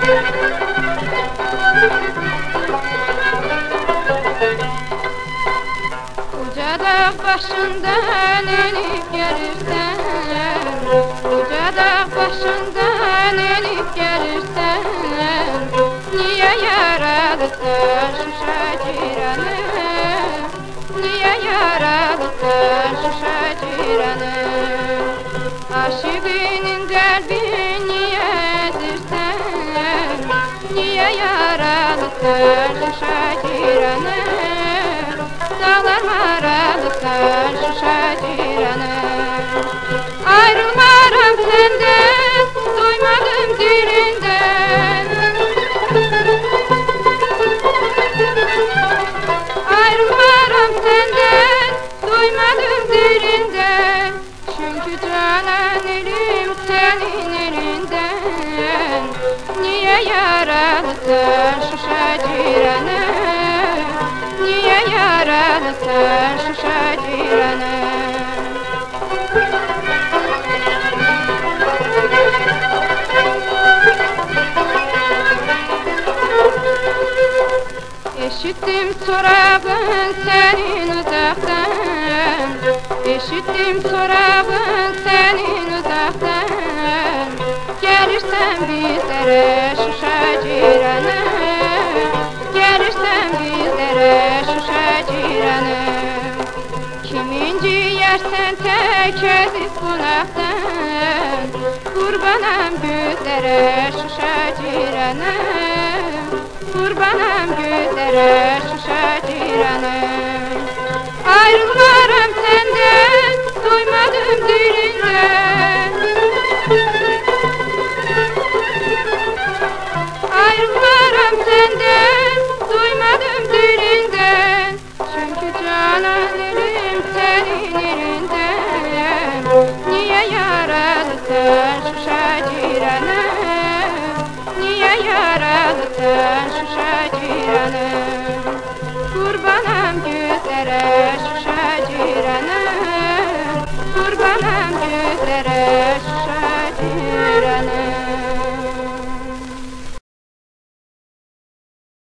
Uca dağ başından enip gelirsen, uca dağ başından enip gelirsen, niye yaralısan Şuşa ciranı, niye yaralısan Şuşa ciranı? Aşıkının kalbini niye ezirsen, niye yaralısan Şuşa ciranı? Dağlar maralısan Şuşa ciranı. Ayrılmaram senden, doymadım dilinden. Ayrılmaram senden, doymadım dilinden. Çünkü canan elim senin elinden. Niye yaralısın Şuşa ciranı? Niye yaralısın Şuşa ciranı? Eşittim sorabın senin uzaktan, eşittim sorabın senin uzaktan. Gelirsen bizlere Şuşa ciranı, gelirsen bizlere Şuşa ciranı. Kiminci yersen tek ezip bunaktan, kurbanam güzlere Şuşa ciranı, kurbanam güzlere Şuşa ciranı. Ayrılmaram senden, doymadım dilinden. Ayrılmaram senden, doymadım dilinden. Çünkü canan elim senin elinden. Niye yaralısın Şuşa ciranı? Niye yaralısın Şuşa ciranı? Kurbanam güzlere Şuşa